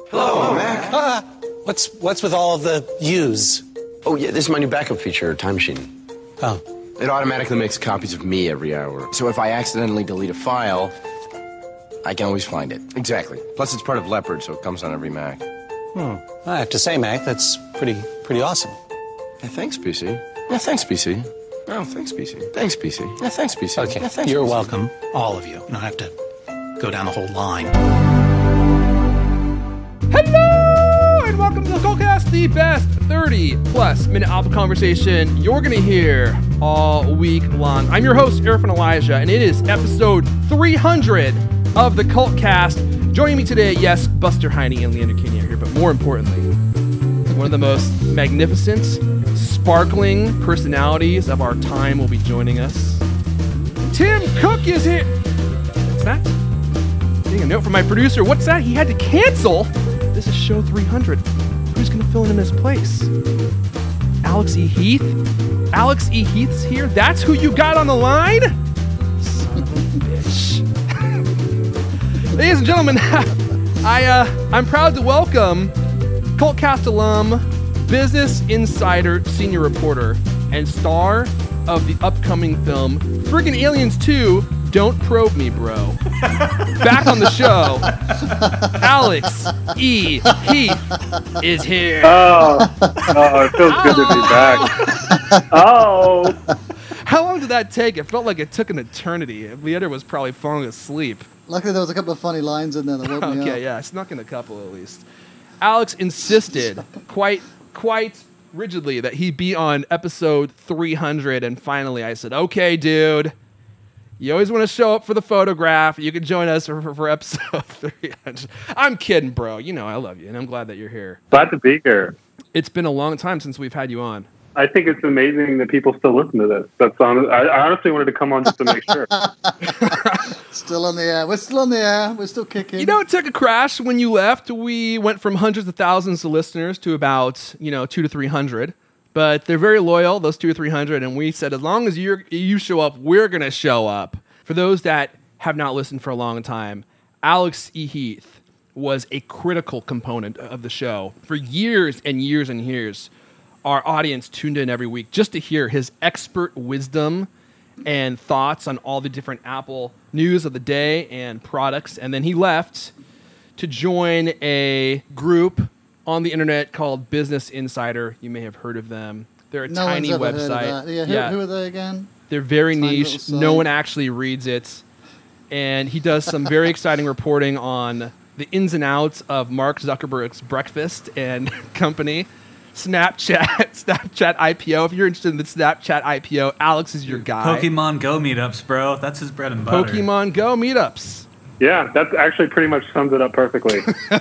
Hello, Mac. What's with all of the yous? Oh, yeah, this is my new backup feature, Time Machine. Oh. It automatically makes copies of me every hour. So if I accidentally delete a file, I can always find it. Exactly. Plus, it's part of Leopard, so it comes on every Mac. I have to say, Mac, that's pretty awesome. Yeah, thanks, PC. Yeah, thanks, PC. Oh, thanks, PC. Thanks, PC. Yeah, thanks, PC. Okay, yeah, thanks, you're PC. welcome, all of you. You don't have to go down the whole line. Hello, and welcome to the Cultcast, the best 30-plus minute Apple conversation you're going to hear all week long. I'm your host, Irfan Elijah, and it is episode 300 of the Cultcast. Joining me today, yes, Buster Heine and Leander Kinney are here, but more importantly, one of the most magnificent, sparkling personalities of our time will be joining us. Tim Cook is here. What's that? Getting a note from my producer. What's that? He had to cancel. This is show 300. Who's going to fill in his place? Alex E. Heath? Alex E. Heath's here? That's who you got on the line? Son of a bitch. Ladies and gentlemen, I'm proud to welcome Cultcast alum, Business Insider senior reporter, and star of the upcoming film Friggin' Aliens 2, Don't Probe Me, Bro. Back on the show, Alex E. Heath is here. It feels good to be back. How long did that take? It felt like it took an eternity. Leander was probably falling asleep. Luckily, there was a couple of funny lines in there that woke me up. Okay, yeah, I snuck in a couple at least. Alex insisted quite rigidly that he be on episode 300, and finally I said, okay, dude, you always want to show up for the photograph. You can join us for episode 300. I'm kidding, bro. You know I love you, and I'm glad that you're here. Glad to be here. It's been a long time since we've had you on. I think it's amazing that people still listen to this. I honestly wanted to come on just to make sure. Still on the air. We're still on the air. We're still kicking. You know, it took a crash when you left. We went from hundreds of thousands of listeners to about, 200 to 300. But they're very loyal, those 200 to 300. And we said, as long as you show up, we're going to show up. For those that have not listened for a long time, Alex E. Heath was a critical component of the show. For years and years and years, our audience tuned in every week just to hear his expert wisdom and thoughts on all the different Apple news of the day and products. And then he left to join a group on the internet called Business Insider. You may have heard of them. They're a tiny one's ever website. heard of that. Who are they again? They're very Tiny niche. little No site. one actually reads it. And he does some very exciting reporting on the ins and outs of Mark Zuckerberg's breakfast and company. Snapchat IPO. If you're interested in the Snapchat IPO, Alex is your guy. Pokemon Go meetups, bro. That's his bread and butter. Pokemon Go meetups. Yeah, that actually pretty much sums it up perfectly.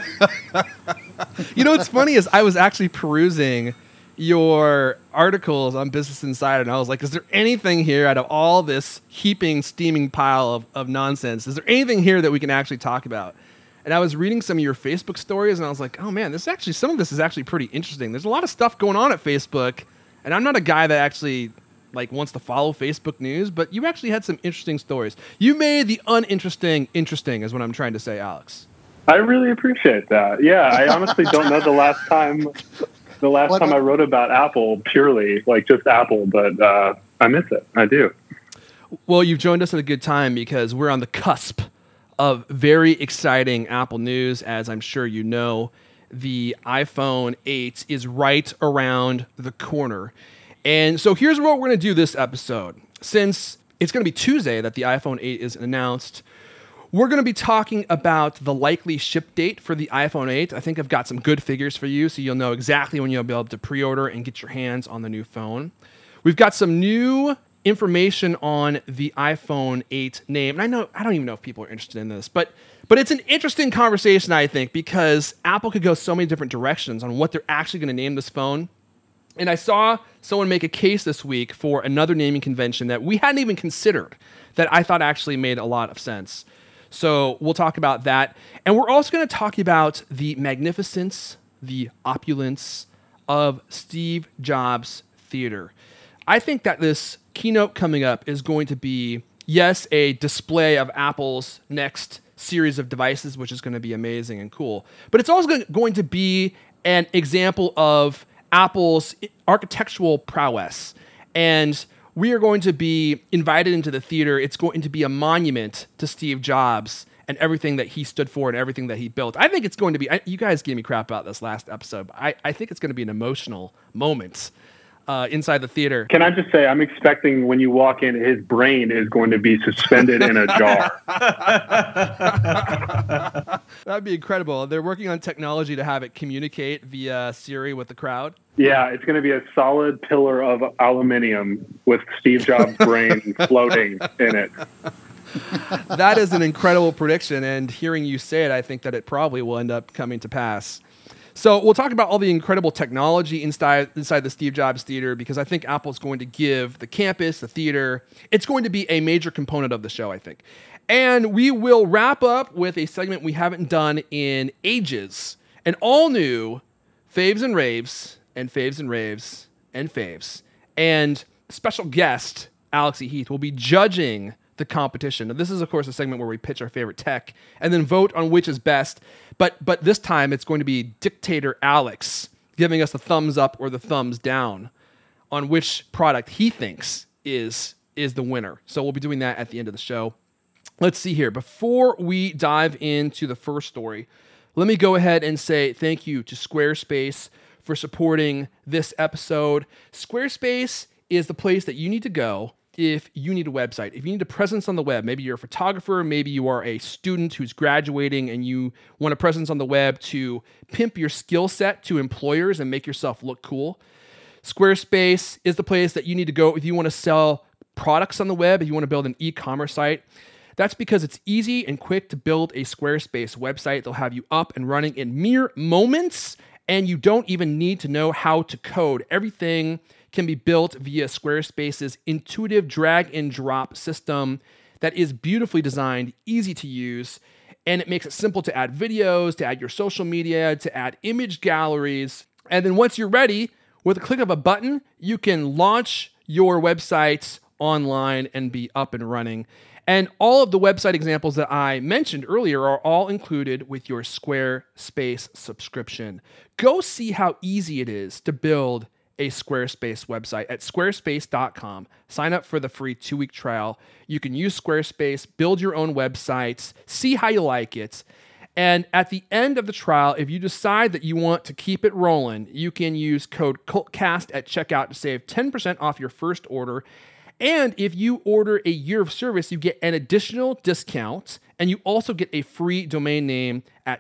You know what's funny is I was actually perusing your articles on Business Insider, and I was like, is there anything here out of all this heaping, steaming pile of nonsense, is there anything here that we can actually talk about? And I was reading some of your Facebook stories, and I was like, oh man, some of this is actually pretty interesting. There's a lot of stuff going on at Facebook, and I'm not a guy that actually wants to follow Facebook news, but you actually had some interesting stories. You made the uninteresting interesting, is what I'm trying to say, Alex. I really appreciate that. Yeah, I honestly don't know the last time I wrote about Apple purely, just Apple, but I miss it. I do. Well, you've joined us at a good time because we're on the cusp of very exciting Apple news. As I'm sure you know, the iPhone 8 is right around the corner. And so here's what we're going to do this episode. Since it's going to be Tuesday that the iPhone 8 is announced, we're going to be talking about the likely ship date for the iPhone 8. I think I've got some good figures for you, so you'll know exactly when you'll be able to pre-order and get your hands on the new phone. We've got some new information on the iPhone 8 name. And I don't even know if people are interested in this, but it's an interesting conversation, I think, because Apple could go so many different directions on what they're actually going to name this phone. And I saw someone make a case this week for another naming convention that we hadn't even considered that I thought actually made a lot of sense. So we'll talk about that. And we're also going to talk about the magnificence, the opulence of Steve Jobs Theater. I think that this keynote coming up is going to be, yes, a display of Apple's next series of devices, which is going to be amazing and cool. But it's also going to be an example of Apple's architectural prowess. And we are going to be invited into the theater. It's going to be a monument to Steve Jobs and everything that he stood for and everything that he built. I think it's going to be, you guys gave me crap about this last episode, but I think it's going to be an emotional moment inside the theater. Can I just say, I'm expecting when you walk in, his brain is going to be suspended in a jar. That'd be incredible. They're working on technology to have it communicate via Siri with the crowd. Yeah, it's going to be a solid pillar of aluminum with Steve Jobs' brain floating in it. That is an incredible prediction, and hearing you say it, I think that it probably will end up coming to pass. So we'll talk about all the incredible technology inside the Steve Jobs Theater, because I think Apple's going to give the campus, the theater, it's going to be a major component of the show, I think. And we will wrap up with a segment we haven't done in ages, an all-new Faves and Raves, and Faves and Raves, and Faves. And special guest, Alex E. Heath, will be judging the competition. Now, this is, of course, a segment where we pitch our favorite tech and then vote on which is best. But this time, it's going to be Dictator Alex giving us the thumbs up or the thumbs down on which product he thinks is the winner. So we'll be doing that at the end of the show. Let's see here. Before we dive into the first story, let me go ahead and say thank you to Squarespace for supporting this episode. Squarespace is the place that you need to go if you need a website, if you need a presence on the web. Maybe you're a photographer, maybe you are a student who's graduating and you want a presence on the web to pimp your skill set to employers and make yourself look cool. Squarespace is the place that you need to go if you want to sell products on the web, if you want to build an e-commerce site. That's because it's easy and quick to build a Squarespace website. They'll have you up and running in mere moments, and you don't even need to know how to code. Everything can be built via Squarespace's intuitive drag and drop system that is beautifully designed, easy to use, and it makes it simple to add videos, to add your social media, to add image galleries. And then once you're ready, with a click of a button, you can launch your websites online and be up and running. And all of the website examples that I mentioned earlier are all included with your Squarespace subscription. Go see how easy it is to build a Squarespace website at squarespace.com. Sign up for the free 2-week trial. You can use Squarespace, build your own websites, see how you like it. And at the end of the trial, if you decide that you want to keep it rolling, you can use code CULTCAST at checkout to save 10% off your first order. And if you order a year of service, you get an additional discount, and you also get a free domain name at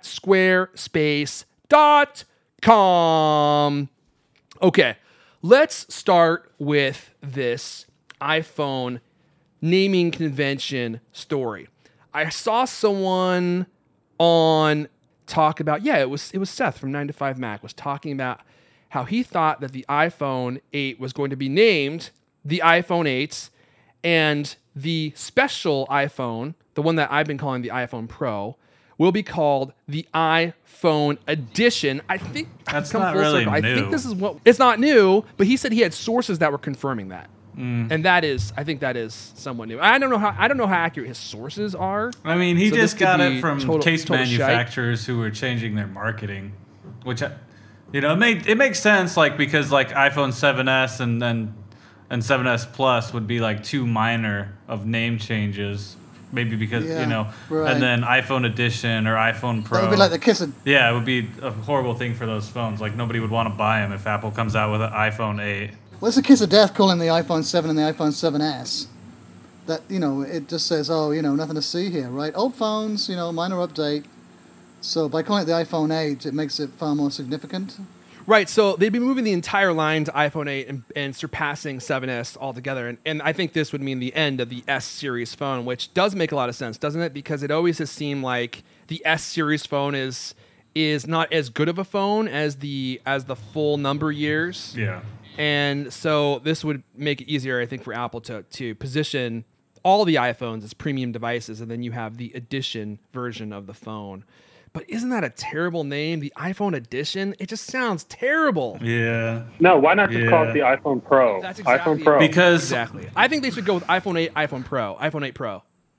squarespace.com. Okay, let's start with this iPhone naming convention story. I saw someone on talk about, it was Seth from 9 to 5 Mac was talking about how he thought that the iPhone 8 was going to be named the iPhone 8, and the special iPhone, the one that I've been calling the iPhone Pro, will be called the iPhone Edition. I think that's not really new. I think this is what it's not new, but he said he had sources that were confirming that. And I think that is somewhat new. I don't know how accurate his sources are. I mean, he just got it from case manufacturers who were changing their marketing, which it makes sense, like, because like iPhone 7s and 7s Plus would be like too minor of name changes, maybe because right. And then iPhone Edition or iPhone Pro. That would be like the kissing. Yeah, it would be a horrible thing for those phones. Like, nobody would want to buy them if Apple comes out with an iPhone 8. Well, it's a kiss of death calling the iPhone 7 and the iPhone 7s. That, it just says, nothing to see here, right? Old phones, minor update. So by calling it the iPhone 8, it makes it far more significant. Right, so they'd be moving the entire line to iPhone 8 and surpassing 7S altogether. And I think this would mean the end of the S-series phone, which does make a lot of sense, doesn't it? Because it always has seemed like the S-series phone is not as good of a phone as the full number years. Yeah. And so this would make it easier, I think, for Apple to position all the iPhones as premium devices, and then you have the Edition version of the phone. But isn't that a terrible name? The iPhone Edition? It just sounds terrible. Yeah. No, why not just call it the iPhone Pro? That's exactly iPhone Pro. Because exactly. I think they should go with iPhone 8, iPhone Pro, iPhone 8 Pro.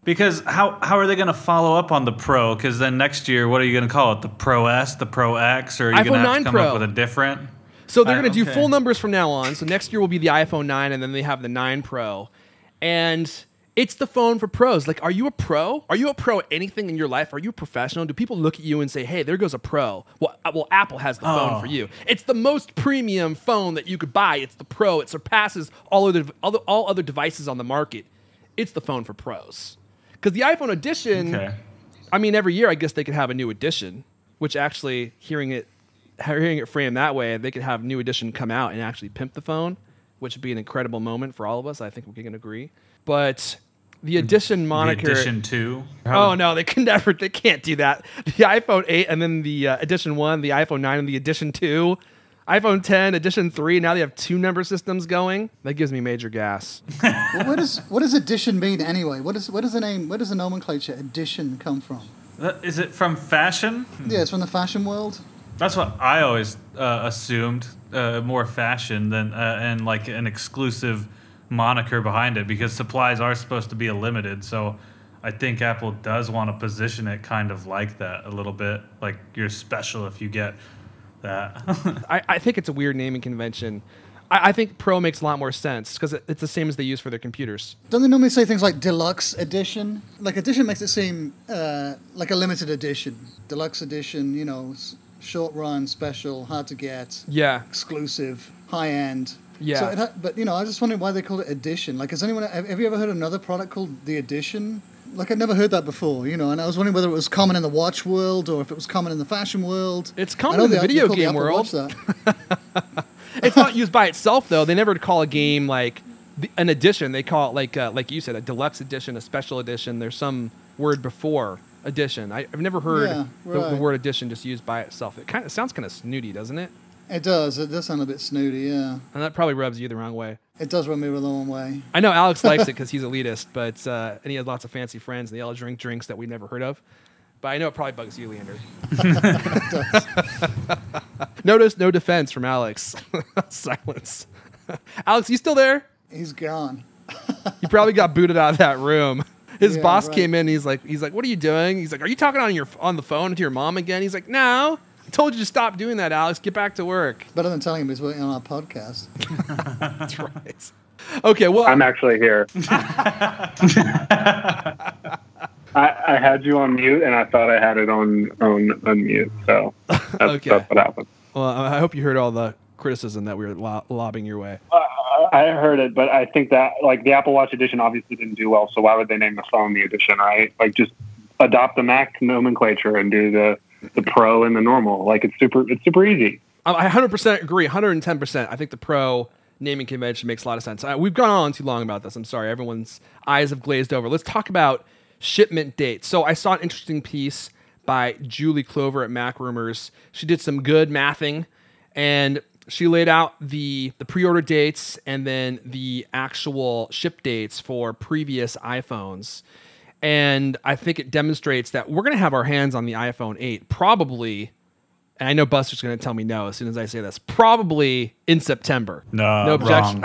Because how are they going to follow up on the Pro? Because then next year, what are you going to call it? The Pro S, the Pro X, or are you going to have to come up with a different? So they're going to do full numbers from now on. So next year will be the iPhone 9, and then they have the 9 Pro. And it's the phone for pros. Like, are you a pro? Are you a pro at anything in your life? Are you a professional? Do people look at you and say, hey, there goes a pro? Well, Apple has the phone for you. It's the most premium phone that you could buy. It's the Pro. It surpasses all other devices on the market. It's the phone for pros. Because the iPhone edition, I mean, every year I guess they could have a new edition, which actually, hearing it framed that way, they could have new edition come out and actually pimp the phone, which would be an incredible moment for all of us. I think we can agree. But the edition moniker... The edition 2? Oh, no, they can't do that. The iPhone 8 and then the edition 1, the iPhone 9 and the edition 2... iPhone 10, edition 3, now they have 2 number systems going. That gives me major gas. Well, what does edition mean anyway? Where does the nomenclature edition come from? Is it from fashion? Yeah, it's from the fashion world. That's what I always assumed, more fashion than and like an exclusive moniker behind it, because supplies are supposed to be limited. So I think Apple does want to position it kind of like that a little bit, like you're special if you get that. I think it's a weird naming convention. I think Pro makes a lot more sense because it's the same as they use for their computers. Don't they normally say things like deluxe edition? Like edition makes it seem like a limited edition. Deluxe edition, short run, special, hard to get. Yeah. Exclusive, high end. Yeah. So but I was just wondering why they call it edition. Like, have you ever heard of another product called the Edition? Like, I'd never heard that before, and I was wondering whether it was common in the watch world or if it was common in the fashion world. It's common in the video game world. It's not used by itself, though. They never call a game like an edition. They call it like you said, a deluxe edition, a special edition. There's some word before edition. I've never heard the word edition just used by itself. It sounds kind of snooty, doesn't it? It does. It does sound a bit snooty, yeah. And that probably rubs you the wrong way. It does rub me the wrong way. I know Alex likes it because he's elitist, but and he has lots of fancy friends, and they all drink drinks that we've never heard of. But I know it probably bugs you, Leander. It does. Notice no defense from Alex. Silence. Alex, you still there? He's gone. He probably got booted out of that room. His boss came in. He's like, what are you doing? He's like, are you talking on the phone to your mom again? He's like, no. I told you to stop doing that, Alex. Get back to work. Better than telling him he's working on our podcast. That's right. Okay, well... I'm actually here. I had you on mute, and I thought I had it on mute, so that's what happened. Well, I hope you heard all the criticism that we were lobbing your way. I heard it, but I think that the Apple Watch Edition obviously didn't do well, so why would they name the phone the Edition, right? Like, just adopt the Mac nomenclature and do the Pro and the normal. Like, it's super easy. I 100% agree, 110%. I think the Pro naming convention makes a lot of sense. We've gone on too long about this. I'm sorry. Everyone's eyes have glazed over. Let's talk about shipment dates. So I saw an interesting piece by Julie Clover at Mac Rumors. She did some good mathing, and she laid out the pre-order dates and then the actual ship dates for previous iPhones. And I think it demonstrates that we're going to have our hands on the iPhone 8 probably, and I know Buster's going to tell me no as soon as I say this, probably in September. No objection.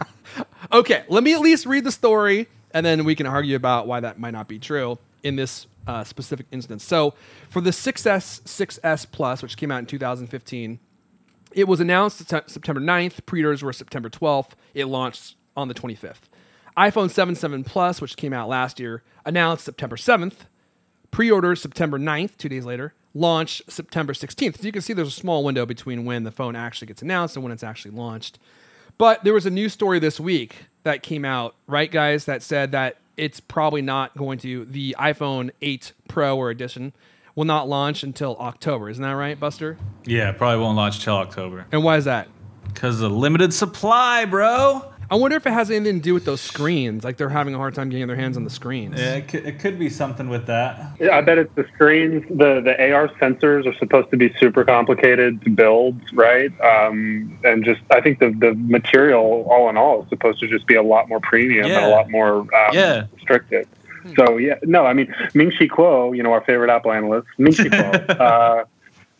Okay, let me at least read the story, and then we can argue about why that might not be true in this specific instance. So for the 6S, 6S Plus, which came out in 2015, it was announced September 9th. Pre-orders were September 12th. It launched on the 25th. iPhone 7 Plus, which came out last year, announced September 7th. Pre-orders September 9th, 2 days later. Launch September 16th. So you can see there's a small window between when the phone actually gets announced and when it's actually launched. But there was a news story this week that came out, right, guys, that said that it's probably not going to, the iPhone 8 Pro or Edition will not launch until October. Isn't that right, Buster? Yeah, probably won't launch till October. And why is that? Because of limited supply, bro. I wonder if it has anything to do with those screens. Like they're having a hard time getting their hands on the screens. Yeah, it could be something with that. Yeah, I bet it's the screens. The AR sensors are supposed to be super complicated to build, right? And just I think the material, all in all, is supposed to just be a lot more premium and a lot more restricted. So, Ming-Chi Kuo, our favorite Apple analyst, Ming-Chi Kuo,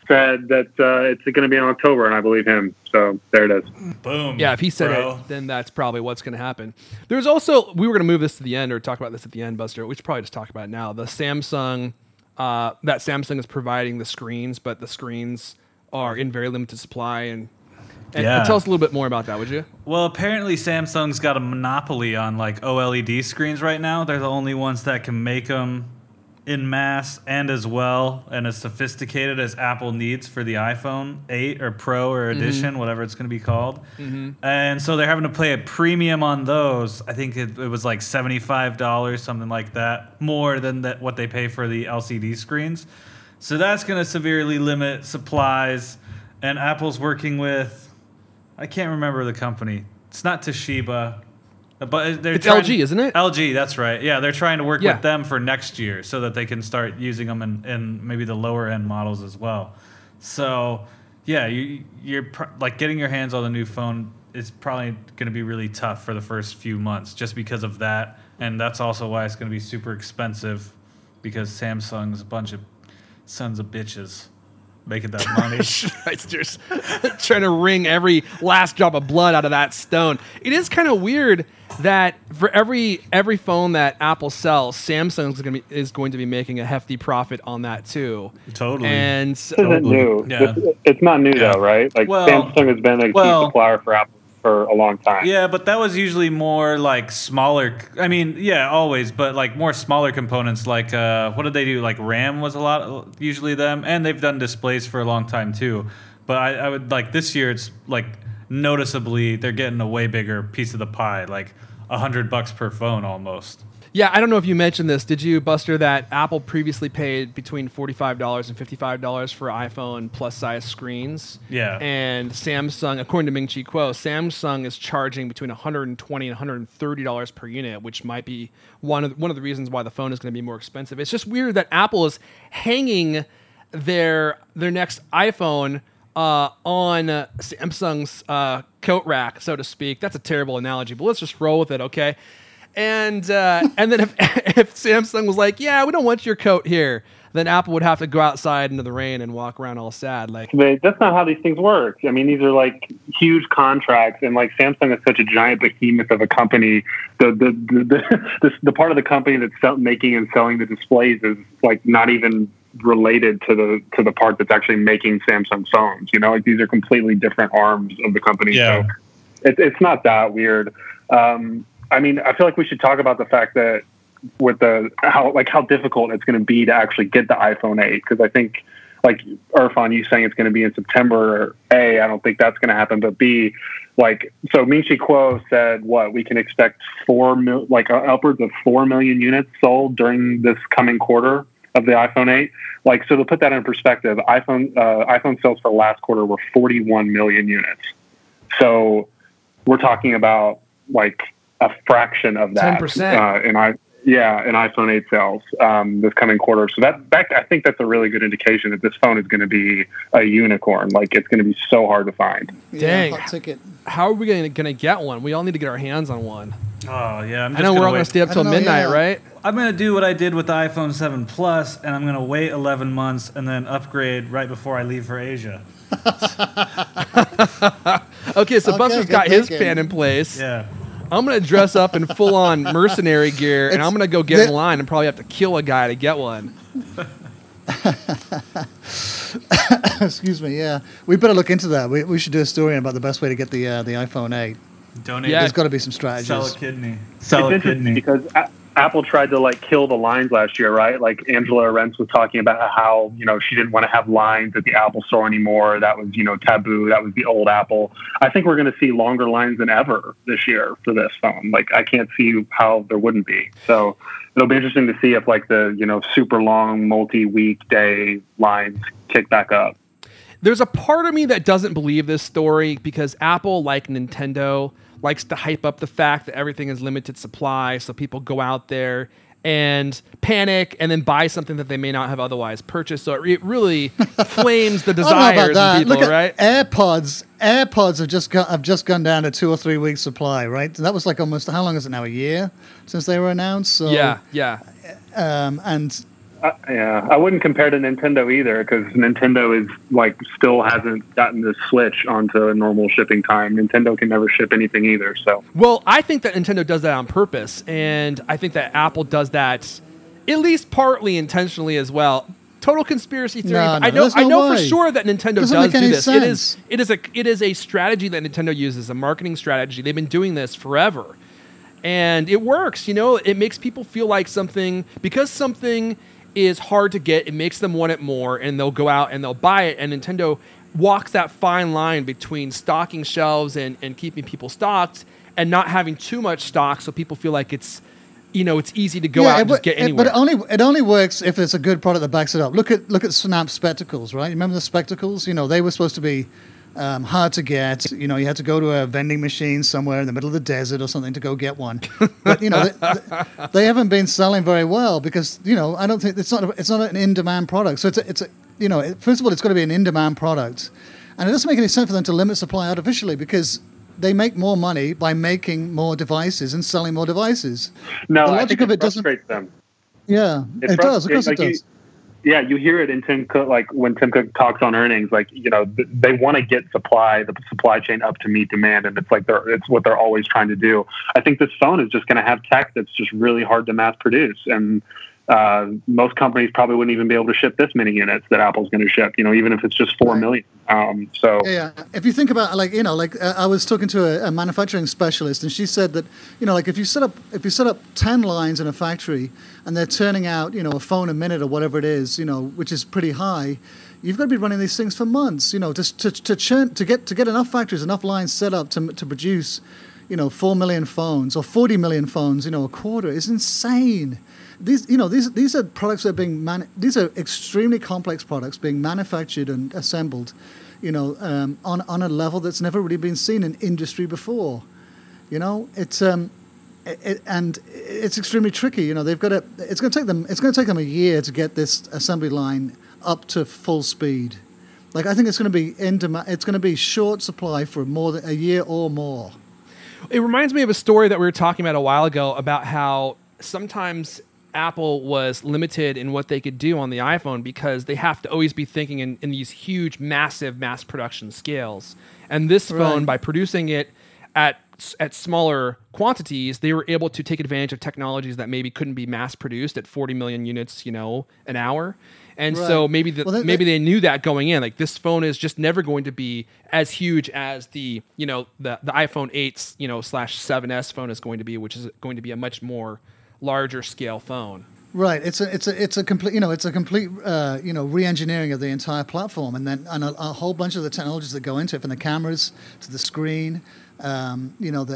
said that it's going to be in October, and I believe him. So there it is. Boom. Yeah, if he said it, then that's probably what's going to happen. There's also, we were going to move this to the end or talk about this at the end, Buster. We should probably just talk about it now. The Samsung, that Samsung is providing the screens, but the screens are in very limited supply. And tell us a little bit more about that, would you? Well, apparently Samsung's got a monopoly on like OLED screens right now. They're the only ones that can make them in mass and as well and as sophisticated as Apple needs for the iPhone 8 or Pro or Edition, whatever it's going to be called. And so they're having to pay a premium on those. I think it was like $75, something like that, more than what they pay for the LCD screens. So that's going to severely limit supplies. And Apple's working with, I can't remember the company. It's not Toshiba. But it's LG, isn't it? LG, that's right. Yeah, they're trying to work with them for next year so that they can start using them in maybe the lower end models as well. So, yeah, you're like getting your hands on the new phone is probably going to be really tough for the first few months just because of that. And that's also why it's going to be super expensive because Samsung's a bunch of sons of bitches. Making that money. It's just trying to wring every last drop of blood out of that stone. It is kind of weird that for every phone that Apple sells, Samsung is going to be making a hefty profit on that too. Totally. And this isn't new. Yeah. It's not new though, right? Like Samsung has been a key supplier for Apple for a long time. Yeah, but that was usually more like smaller. I mean, yeah, always, but like more smaller components. Like what did they do? Like RAM was a lot, usually them, and they've done displays for a long time too. But I would like this year. It's like noticeably they're getting a way bigger piece of the pie, like $100 per phone almost. Yeah, I don't know if you mentioned this. Did you, Buster, that Apple previously paid between $45 and $55 for iPhone plus size screens? Yeah. And Samsung, according to Ming-Chi Kuo, Samsung is charging between $120 and $130 per unit, which might be one of the reasons why the phone is going to be more expensive. It's just weird that Apple is hanging their next iPhone on Samsung's coat rack, so to speak. That's a terrible analogy, but let's just roll with it, okay? And then if Samsung was like, yeah, we don't want your coat here, then Apple would have to go outside into the rain and walk around all sad. Like that's not how these things work. I mean, these are like huge contracts, and like Samsung is such a giant behemoth of a company. The part of the company that's making and selling the displays is like not even related to the part that's actually making Samsung phones. You know, like these are completely different arms of the company. Yeah. So it's not that weird. I mean, I feel like we should talk about the fact that with how difficult it's going to be to actually get the iPhone 8, because I think, like Irfan, you saying it's going to be in September. A, I don't think that's going to happen, but B, like, so Ming-Chi Kuo said we can expect upwards of 4 million units sold during this coming quarter of the iPhone 8. Like, so to put that in perspective, iPhone sales for last quarter were 41 million units. So we're talking about like a fraction of that 10%. in iPhone 8 sales this coming quarter. So that I think that's a really good indication that this phone is going to be a unicorn. Like, it's going to be so hard to find. Dang. Hot ticket. How are we going to get one? We all need to get our hands on one. Oh, yeah. I know we're all going to stay up till midnight, right? I'm going to do what I did with the iPhone 7 Plus, and I'm going to wait 11 months and then upgrade right before I leave for Asia. Okay, so Buster's got his plan in place. Yeah. I'm going to dress up in full-on mercenary gear, and I'm going to go get in line and probably have to kill a guy to get one. Excuse me, yeah. We better look into that. We should do a story about the best way to get the iPhone 8. Donate. Yeah. There's got to be some strategies. Sell a kidney. Sell a kidney. Because Apple tried to like kill the lines last year, right? Like Angela Arendt was talking about how, she didn't want to have lines at the Apple store anymore. That was, taboo. That was the old Apple. I think we're going to see longer lines than ever this year for this phone. Like, I can't see how there wouldn't be. So it'll be interesting to see if like the, super long multi-week day lines kick back up. There's a part of me that doesn't believe this story because Apple, like Nintendo, likes to hype up the fact that everything is limited supply, so people go out there and panic and then buy something that they may not have otherwise purchased. So it really flames the desires of people, Look right? AirPods have just gone down to 2 or 3 weeks supply, right? That was like almost, how long is it now? A year since they were announced? So, yeah. And I wouldn't compare to Nintendo either, because Nintendo is like still hasn't gotten the switch onto a normal shipping time. Nintendo can never ship anything either. So, well, I think that Nintendo does that on purpose, and I think that Apple does that at least partly intentionally as well. Total conspiracy theory. No, I know for way. sure that Nintendo Doesn't does make any do this. sense. It is a strategy that Nintendo uses, a marketing strategy. They've been doing this forever. And it works, it makes people feel like because something is hard to get, it makes them want it more, and they'll go out and they'll buy it. And Nintendo walks that fine line between stocking shelves and keeping people stocked and not having too much stock, so people feel like it's easy to go out and just get anywhere. But it only works if it's a good product that backs it up. Look at Snap Spectacles, right? You remember the Spectacles? They were supposed to be hard to get. You had to go to a vending machine somewhere in the middle of the desert or something to go get one. But they haven't been selling very well because I don't think it's not an in-demand product. So it's a first of all, it's got to be an in-demand product, and it doesn't make any sense for them to limit supply artificially because they make more money by making more devices and selling more devices. No, the I logic think of it frustrates doesn't. them. Yeah, it does. Of course, it does. You hear it in Tim Cook, like when Tim Cook talks on earnings, like, they want to get the supply chain up to meet demand. And it's like, it's what they're always trying to do. I think this phone is just going to have tech that's just really hard to mass produce. And most companies probably wouldn't even be able to ship this many units that Apple's going to ship, even if it's just 4 million. Yeah. If you think about I was talking to a manufacturing specialist, and she said that if you set up 10 lines in a factory and they're turning out a phone a minute or whatever it is, which is pretty high, you've got to be running these things for months, to get enough factories, enough lines set up to produce 4 million phones or 40 million phones a quarter is insane. These are products that are these are extremely complex products being manufactured and assembled, on a level that's never really been seen in industry before. It's and it's extremely tricky. They've got to. It's going to take them a year to get this assembly line up to full speed. Like, I think it's going to be in demand. It's going to be short supply for more than a year or more. It reminds me of a story that we were talking about a while ago about how sometimes Apple was limited in what they could do on the iPhone because they have to always be thinking in these huge, massive mass production scales. And this phone, by producing it at smaller quantities, they were able to take advantage of technologies that maybe couldn't be mass produced at 40 million units, an hour. And so maybe they knew that going in. Like, this phone is just never going to be as huge as the iPhone 8 / 7S phone is going to be, which is going to be a much more larger scale phone. Right. It's a complete re-engineering of the entire platform, and then a whole bunch of the technologies that go into it, from the cameras to the screen. Even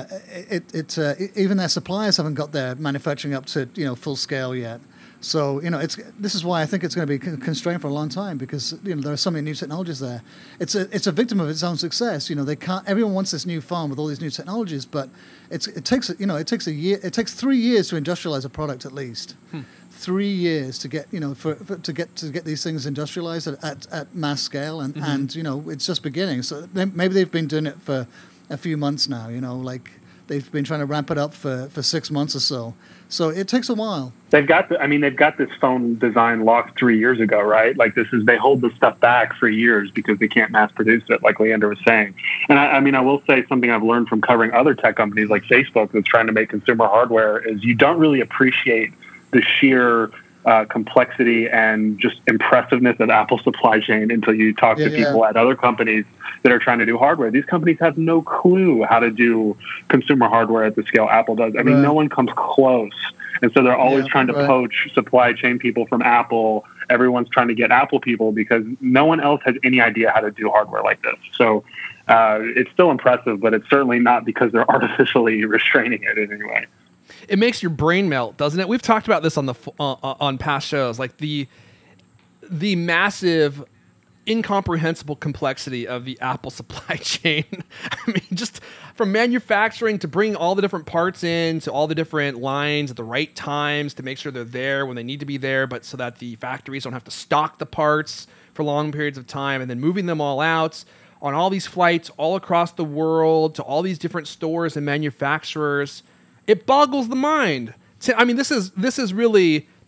their suppliers haven't got their manufacturing up to full scale yet. So this is why I think it's going to be constrained for a long time, because there are so many new technologies there. It's a victim of its own success. They can't. Everyone wants this new phone with all these new technologies, but it takes a year. It takes 3 years to industrialize a product at least. 3 years to get to get these things industrialized at mass scale, and it's just beginning. So maybe they've been doing it for a few months now. They've been trying to ramp it up for 6 months or so. So it takes a while. They've got this phone design locked 3 years ago, right? Like, they hold this stuff back for years because they can't mass produce it, like Leander was saying. And I will say something I've learned from covering other tech companies like Facebook that's trying to make consumer hardware is you don't really appreciate the sheer complexity and just impressiveness of Apple's supply chain until you talk to people at other companies that are trying to do hardware. These companies have no clue how to do consumer hardware at the scale Apple does. I mean, no one comes close. And so they're always trying to poach supply chain people from Apple. Everyone's trying to get Apple people because no one else has any idea how to do hardware like this. So it's still impressive, but it's certainly not because they're artificially restraining it in any way. It makes your brain melt, doesn't it? We've talked about this on past shows, like the massive, incomprehensible complexity of the Apple supply chain. I mean, just from manufacturing to bringing all the different parts in to all the different lines at the right times to make sure they're there when they need to be there, but so that the factories don't have to stock the parts for long periods of time, and then moving them all out on all these flights all across the world to all these different stores and manufacturers. It boggles the mind. I mean, this is really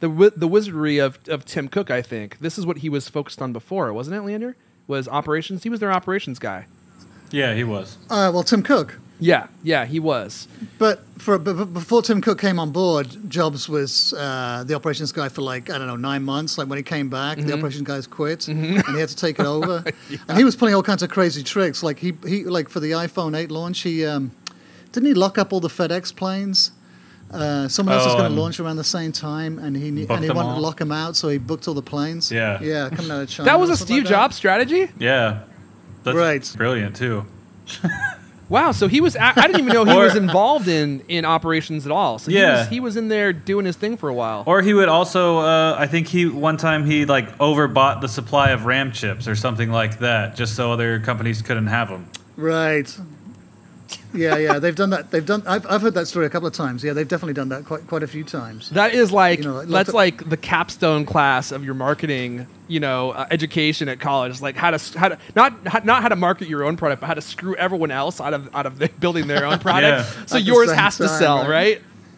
the wizardry of Tim Cook. I think this is what he was focused on before, wasn't it, Leander? Was operations? He was their operations guy. Yeah, he was. Well, Tim Cook. Yeah, he was. But before Tim Cook came on board, Jobs was the operations guy for 9 months. Like when he came back, the operations guys quit, and he had to take it over. And he was pulling all kinds of crazy tricks. Like he for the iPhone 8 launch, he didn't he lock up all the FedEx planes. Someone else was going to launch around the same time, and he wanted to lock them out, so he booked all the planes. Yeah, coming out of China. That was a Steve Jobs strategy. Yeah, that's right. Brilliant too. Wow, so he was. I didn't even know he was involved in operations at all. So he was in there doing his thing for a while. Or he would also, I think one time he overbought the supply of RAM chips or something like that, just so other companies couldn't have them. Right. Yeah, they've done that. I've heard that story a couple of times. Yeah, they've definitely done that quite a few times. That is that's like the capstone class of your marketing, education at college. Like how to not how to market your own product, but how to screw everyone else out of building their own product. So yours has to sell, right?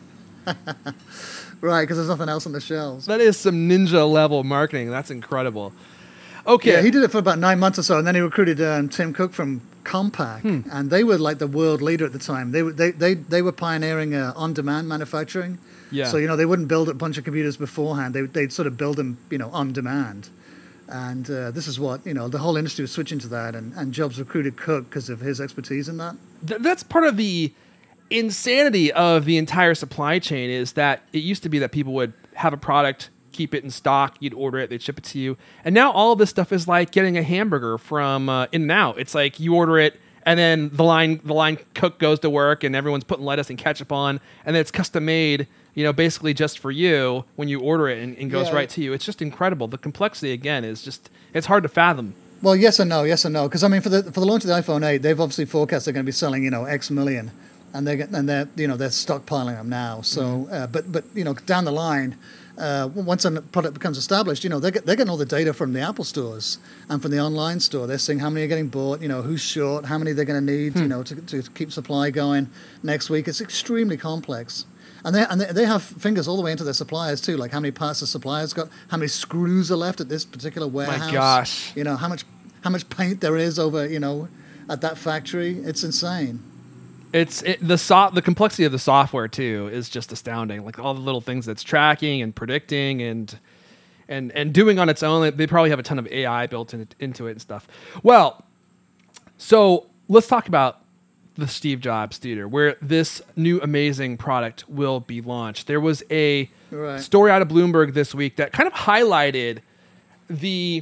Right, because there's nothing else on the shelves. That is some ninja level marketing. That's incredible. Okay, yeah, he did it for about 9 months or so, and then he recruited Tim Cook from Compaq, and they were like the world leader at the time. They were pioneering on-demand manufacturing. Yeah. So they wouldn't build a bunch of computers beforehand. They'd sort of build them on demand. And this is what the whole industry was switching to that. And Jobs recruited Cook because of his expertise in that. That's part of the insanity of the entire supply chain. Is that it used to be that people would have a product, keep it in stock, you'd order it, they'd ship it to you. And now all of this stuff is like getting a hamburger from In-N-Out. It's like you order it, and then the line cook goes to work, and everyone's putting lettuce and ketchup on, and then it's custom made, basically just for you when you order it and goes right to you. It's just incredible. The complexity, again, is just, it's hard to fathom. Well, yes and no. Because for the launch of the iPhone 8, they've obviously forecast they're going to be selling X million, and they're stockpiling them now. So, but down the line. Once a product becomes established, they're getting all the data from the Apple stores and from the online store. They're seeing how many are getting bought, who's short, how many they're going to need, to keep supply going next week. It's extremely complex. And they have fingers all the way into their suppliers too, like how many parts the suppliers got, how many screws are left at this particular warehouse. My gosh. How much paint there is over, at that factory. It's insane. The complexity of the software too is just astounding. Like all the little things that's tracking and predicting and doing on its own. They probably have a ton of AI built into it and stuff. Well, so let's talk about the Steve Jobs Theater, where this new amazing product will be launched. There was a story out of Bloomberg this week that kind of highlighted the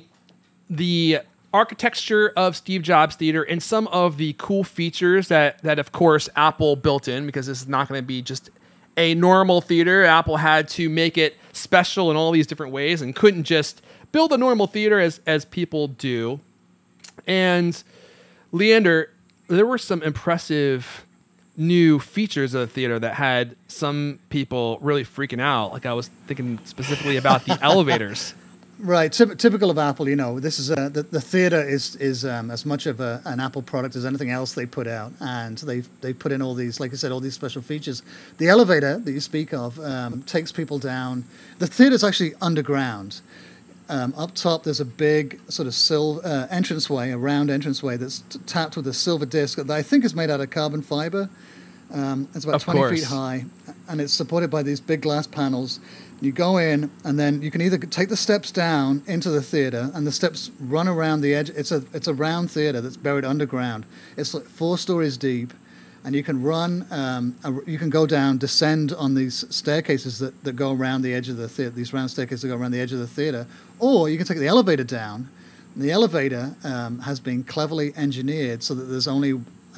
architecture of Steve Jobs Theater and some of the cool features that of course Apple built in, because this is not going to be just a normal theater. Apple had to make it special in all these different ways and couldn't just build a normal theater as people do. And Leander, there were some impressive new features of the theater that had some people really freaking out. Like I was thinking specifically about the elevators. Right, typical of Apple. This is the theater is as much of an Apple product as anything else they put out, and they put in all these, like I said, all these special features. The elevator that you speak of takes people down. The theater's actually underground. Up top, there's a big sort of silver entranceway, a round entranceway that's tapped with a silver disc that I think is made out of carbon fiber. It's about 20 feet high, and it's supported by these big glass panels. You go in, and then you can either take the steps down into the theater, and the steps run around the edge. It's a round theater that's buried underground. It's like 4 stories deep, and you can run. You can go down, descend on these staircases that go around the edge of the theater. These round staircases that go around the edge of the theater, or you can take the elevator down. And the elevator has been cleverly engineered so that there's only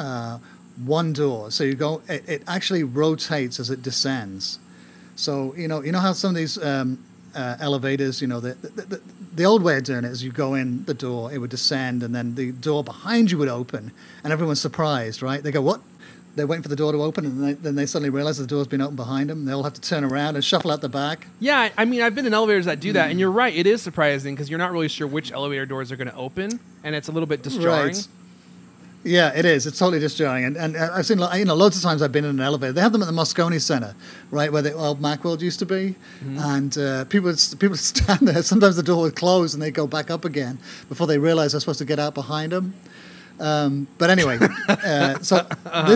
one door. So you go. It actually rotates as it descends. So you know how some of these elevators, the old way of doing it is you go in the door, it would descend, and then the door behind you would open, and everyone's surprised, right? They go, "What?" They're waiting for the door to open, and then they suddenly realize the door's been opened behind them. They all have to turn around and shuffle out the back. Yeah, I mean, I've been in elevators that do that, and you're right. It is surprising because you're not really sure which elevator doors are going to open, and it's a little bit disjarring. Right. Yeah, it is. It's totally disjointing. And I've seen, loads of times I've been in an elevator. They have them at the Moscone Center, right, where the old Macworld used to be. Mm-hmm. And people stand there. Sometimes the door would close and they go back up again before they realize they're supposed to get out behind them. But anyway, so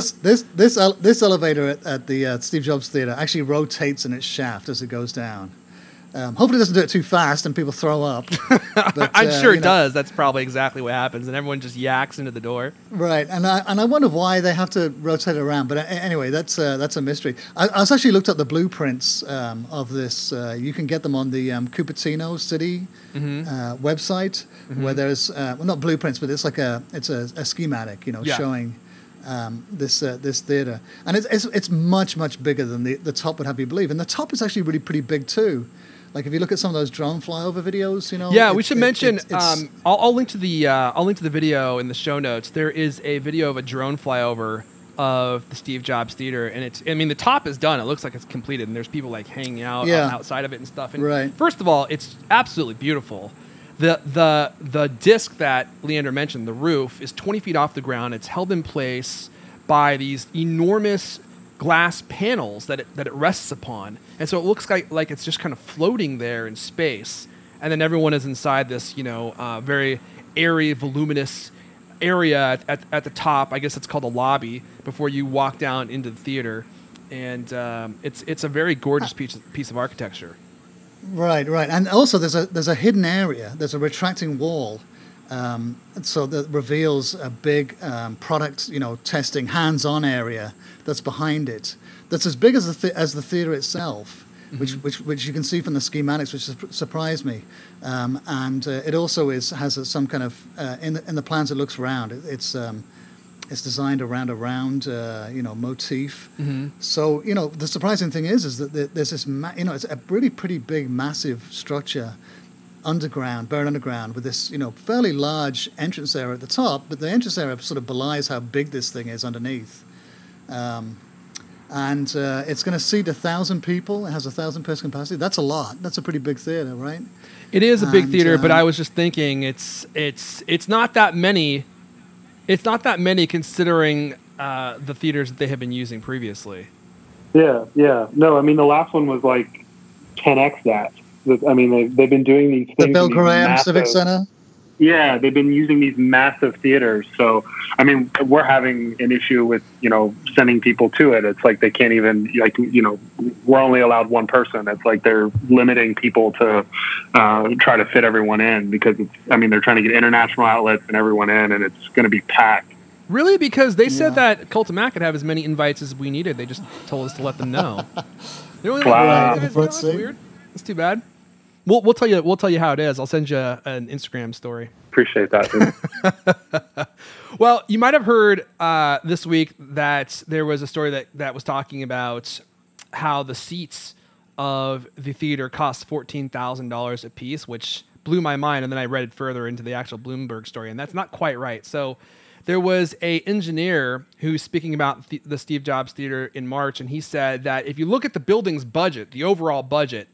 this elevator at the Steve Jobs Theater actually rotates in its shaft as it goes down. Hopefully it doesn't do it too fast and people throw up. But, I'm sure it does. That's probably exactly what happens, and everyone just yaks into the door. Right, and I wonder why they have to rotate it around. But anyway, that's a mystery. I actually looked up the blueprints of this. You can get them on the Cupertino City website, where there's not blueprints, but it's like a schematic, showing this theater, and it's much bigger than the top would have you believe, and the top is actually really pretty big too. Like if you look at some of those drone flyover videos, Yeah, we should mention. I'll link to the video in the show notes. There is a video of a drone flyover of the Steve Jobs Theater, and the top is done. It looks like it's completed, and there's people like hanging out outside of it and stuff. And right. First of all, it's absolutely beautiful. The disc that Leander mentioned, the roof, is 20 feet off the ground. It's held in place by these enormous glass panels that it rests upon, and so it looks like it's just kind of floating there in space. And then everyone is inside this, very airy, voluminous area at the top. I guess it's called a lobby before you walk down into the theater, and it's a very gorgeous piece of architecture. Right, and also there's a hidden area. There's a retracting wall, so that reveals a big product, testing, hands-on area that's behind it. That's as big as the theater itself, which you can see from the schematics, which surprised me. And it also has some kind of in the plans. It looks round. It's designed around a round, motif. Mm-hmm. So, the surprising thing is that there's this, it's a really pretty big, massive structure underground, buried underground, with this, fairly large entrance area at the top. But the entrance area sort of belies how big this thing is underneath. And it's going to seat 1,000 people. It has 1,000 person capacity. That's a lot. That's a pretty big theater, right? It is a big theater, but I was just thinking it's not that many. It's not that many considering the theaters that they have been using previously. Yeah. No, the last one was like 10x that. They've been doing these things. The Bill Graham Civic Center? Yeah, they've been using these massive theaters. So, we're having an issue with, sending people to it. It's like they can't even, we're only allowed one person. It's like they're limiting people to try to fit everyone in because they're trying to get international outlets and everyone in, and it's going to be packed. Really? Because they said that Cult of Mac could have as many invites as we needed. They just told us to let them know. Wow. That's weird. That's too bad. We'll tell you how it is. I'll send you an Instagram story. Appreciate that. Well, you might have heard this week that there was a story that was talking about how the seats of the theater cost $14,000 a piece, which blew my mind. And then I read it further into the actual Bloomberg story, and that's not quite right. So there was an engineer who's speaking about the Steve Jobs Theater in March, and he said that if you look at the building's budget, the overall budget,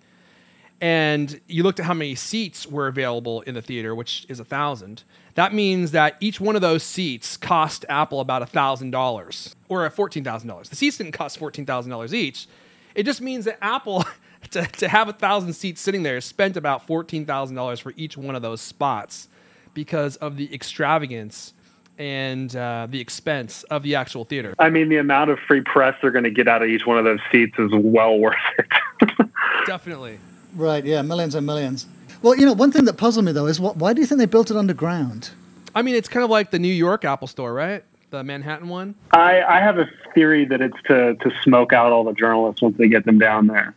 and you looked at how many seats were available in the theater, which is 1,000, that means that each one of those seats cost Apple about $1,000 or $14,000. The seats didn't cost $14,000 each. It just means that Apple, to have 1,000 seats sitting there, spent about $14,000 for each one of those spots because of the extravagance and the expense of the actual theater. The amount of free press they're going to get out of each one of those seats is well worth it. Definitely. Right, yeah, millions and millions. Well, one thing that puzzled me, though, is why do you think they built it underground? It's kind of like the New York Apple Store, right? The Manhattan one? I have a theory that it's to smoke out all the journalists once they get them down there.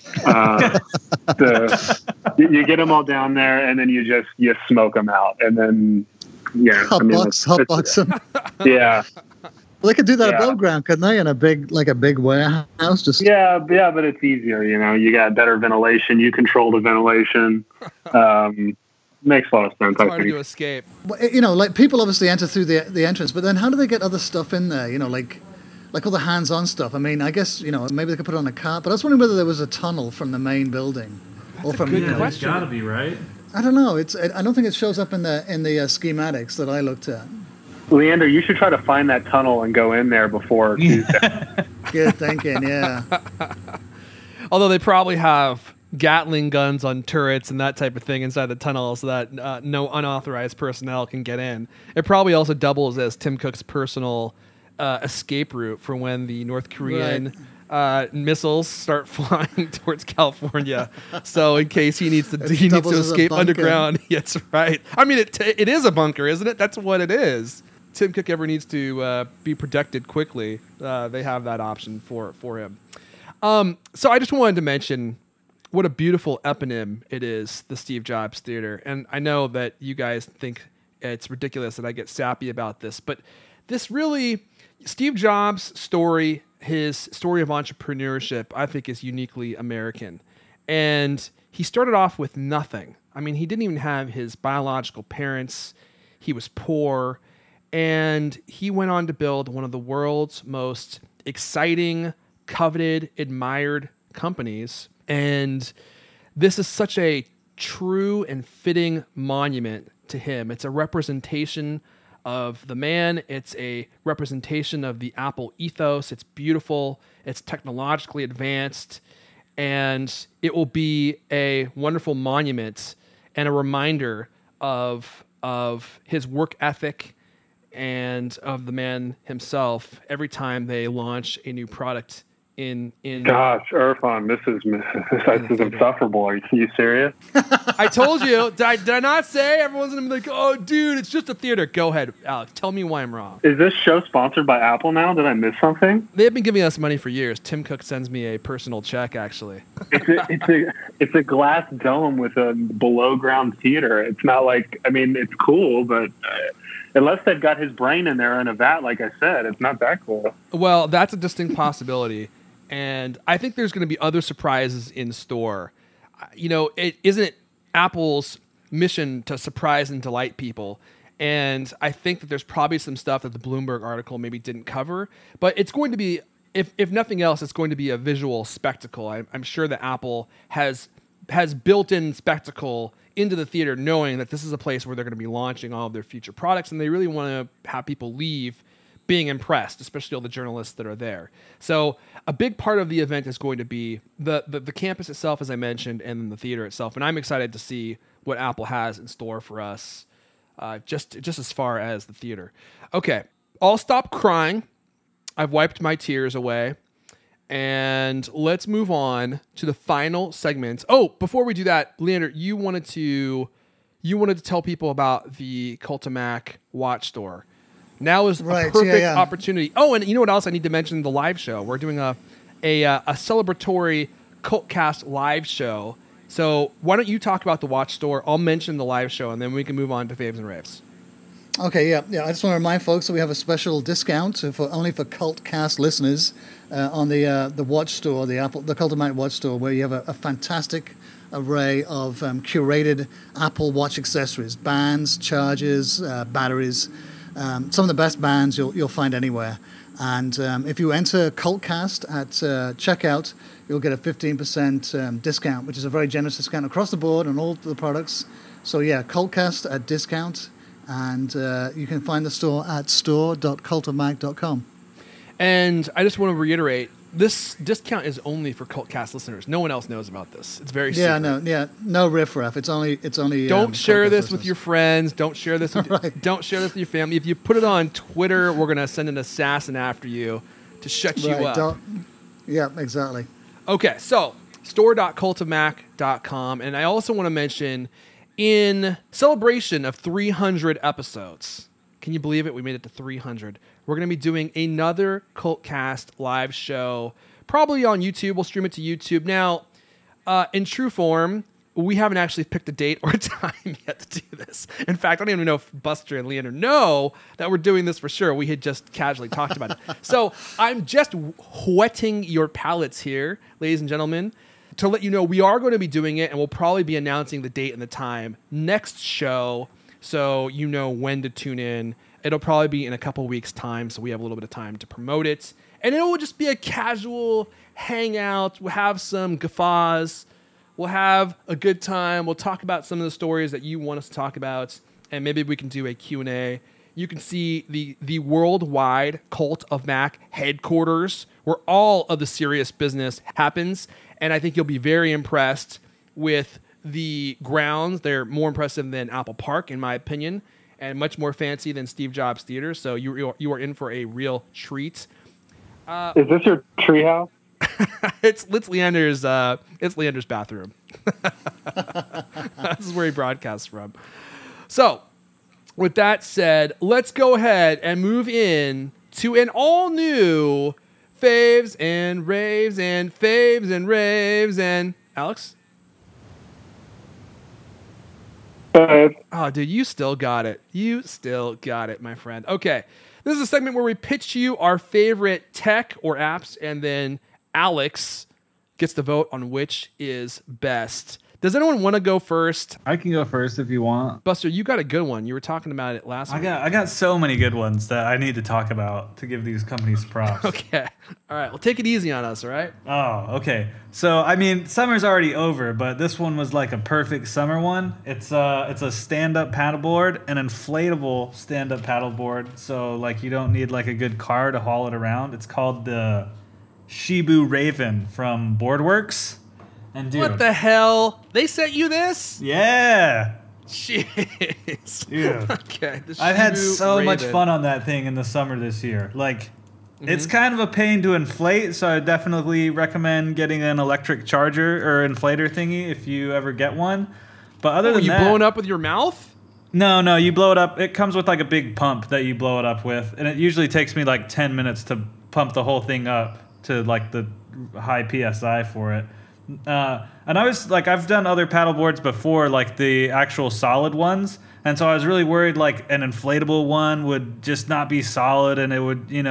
You get them all down there, and then you smoke them out. And then, hotbox them. Yeah. Well, they could do that above ground, couldn't they? In a big warehouse, just but it's easier. You got better ventilation. You control the ventilation. Makes a lot of sense. It's harder to escape. Like people obviously enter through the entrance, but then how do they get other stuff in there? Like all the hands-on stuff. I guess maybe they could put it on a cart. But I was wondering whether there was a tunnel from the main building, That's a good question. It's got to be, right? I don't know. I don't think it shows up in the schematics that I looked at. Leander, you should try to find that tunnel and go in there before Tuesday. Good thinking, yeah. Although they probably have Gatling guns on turrets and that type of thing inside the tunnel so that no unauthorized personnel can get in. It probably also doubles as Tim Cook's personal escape route for when the North Korean missiles start flying towards California. So in case he needs to escape underground. That's right. I mean, it is a bunker, isn't it? That's what it is. Tim Cook ever needs to be protected quickly, they have that option for him. So I just wanted to mention what a beautiful eponym it is, the Steve Jobs Theater. And I know that you guys think it's ridiculous that I get sappy about this, but this really, Steve Jobs' story, his story of entrepreneurship, I think is uniquely American. And he started off with nothing. I mean, he didn't even have his biological parents. He was poor. And he went on to build one of the world's most exciting, coveted, admired companies. And this is such a true and fitting monument to him. It's a representation of the man. It's a representation of the Apple ethos. It's beautiful. It's technologically advanced. And it will be a wonderful monument and a reminder of his work ethic and of the man himself every time they launch a new product in Gosh, Irfan, this is insufferable. Are you serious? I told you. Did I not say? Everyone's going to be like, oh, dude, it's just a theater. Go ahead, Alex. Tell me why I'm wrong. Is this show sponsored by Apple now? Did I miss something? They've been giving us money for years. Tim Cook sends me a personal check, actually. It's a glass dome with a below-ground theater. It's not like, I mean, it's cool, but unless they've got his brain in there in a vat, like I said, it's not that cool. Well, that's a distinct possibility. And I think there's going to be other surprises in store. You know, it isn't Apple's mission to surprise and delight people. And I think that there's probably some stuff that the Bloomberg article maybe didn't cover. But it's going to be, if nothing else, it's going to be a visual spectacle. I'm sure that Apple has built-in spectacle into the theater, knowing that this is a place where they're going to be launching all of their future products. And they really want to have people leave being impressed, especially all the journalists that are there. So a big part of the event is going to be the campus itself, as I mentioned, and the theater itself. And I'm excited to see what Apple has in store for us, just as far as the theater. Okay, I'll stop crying. I've wiped my tears away. And let's move on to the final segment. Oh, before we do that, Leander, you wanted to tell people about the Cultimac watch store. Now is a perfect opportunity. Oh, and you know what else I need to mention? The live show. We're doing a celebratory Cultcast live show. So why don't you talk about the watch store? I'll mention the live show, and then we can move on to faves and raves. Okay, yeah. I just want to remind folks that we have a special discount only for Cultcast listeners on the watch store, the Cultimac watch store, where you have a fantastic array of curated Apple Watch accessories, bands, chargers, batteries. Some of the best bands you'll find anywhere. And if you enter Cultcast at checkout, you'll get a 15% discount, which is a very generous discount across the board on all the products. So yeah, Cultcast at discount. And you can find the store at store.cultofmac.com. And I just want to reiterate, this discount is only for Cultcast listeners. No one else knows about this. It's very secret. No riffraff. It's only. Don't share this with your friends. Don't share this. Don't share this with your family. If you put it on Twitter, we're gonna send an assassin after you to shut you up. Yeah, exactly. Okay, so store.cultofmac.com, and I also want to mention, in celebration of 300 episodes. Can you believe it? We made it to 300. We're going to be doing another Cultcast live show, probably on YouTube. We'll stream it to YouTube. Now, in true form, we haven't actually picked a date or a time yet to do this. In fact, I don't even know if Buster and Leander know that we're doing this for sure. We had just casually talked about it. So I'm just whetting your palates here, ladies and gentlemen, to let you know we are going to be doing it, and we'll probably be announcing the date and the time next show, so you know when to tune in. It'll probably be in a couple weeks' time, so we have a little bit of time to promote it. And it will just be a casual hangout. We'll have some guffaws. We'll have a good time. We'll talk about some of the stories that you want us to talk about, and maybe we can do a Q&A you can see the worldwide Cult of Mac headquarters where all of the serious business happens. And I think you'll be very impressed with the grounds. They're more impressive than Apple Park, in my opinion, and much more fancy than Steve Jobs Theater. So you are in for a real treat. Is this your treehouse? It's Leander's bathroom. This is where he broadcasts from. So, with that said, let's go ahead and move in to an all-new faves and raves and faves and raves and Alex. Oh, dude, you still got it. You still got it, my friend. Okay, this is a segment where we pitch you our favorite tech or apps, and then Alex gets to vote on which is best. Does anyone want to go first? I can go first if you want. Buster, you got a good one. You were talking about it last week. I got so many good ones that I need to talk about to give these companies props. Okay. All right. Well, take it easy on us, all right? Oh, okay. So, I mean, summer's already over, but this one was like a perfect summer one. It's a stand-up paddleboard, an inflatable stand-up paddleboard. So, like, you don't need like a good car to haul it around. It's called the Shibu Raven from Boardworks. And dude, what the hell? They sent you this? Yeah. Jeez. Dude. Okay. I've had so much fun on that thing in the summer this year. Like, it's kind of a pain to inflate, so I definitely recommend getting an electric charger or inflator thingy if you ever get one. But other than that, you blowing up with your mouth? No, you blow it up. It comes with like a big pump that you blow it up with, and it usually takes me like 10 minutes to pump the whole thing up to like the high PSI for it. And I was like, I've done other paddleboards before, like the actual solid ones, and so I was really worried like an inflatable one would just not be solid, and it would, you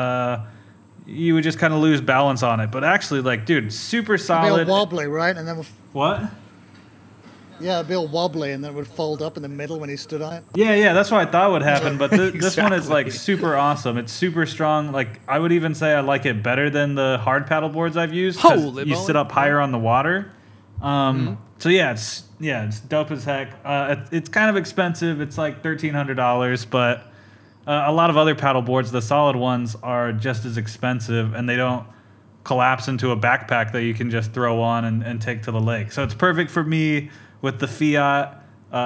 would just kind of lose balance on it. But actually, like, dude, super solid. It'd be all wobbly, right? And then what? Yeah, it'd be all wobbly, and then it would fold up in the middle when he stood on it. Yeah, that's what I thought would happen. But Exactly. This one is like super awesome. It's super strong. Like, I would even say I like it better than the hard paddle boards I've used. Holy you moly. sit up higher on the water. So yeah, it's dope as heck. It's kind of expensive. It's like $1,300, but a lot of other paddle boards, the solid ones, are just as expensive, and they don't collapse into a backpack that you can just throw on and take to the lake. So it's perfect for me with the Fiat.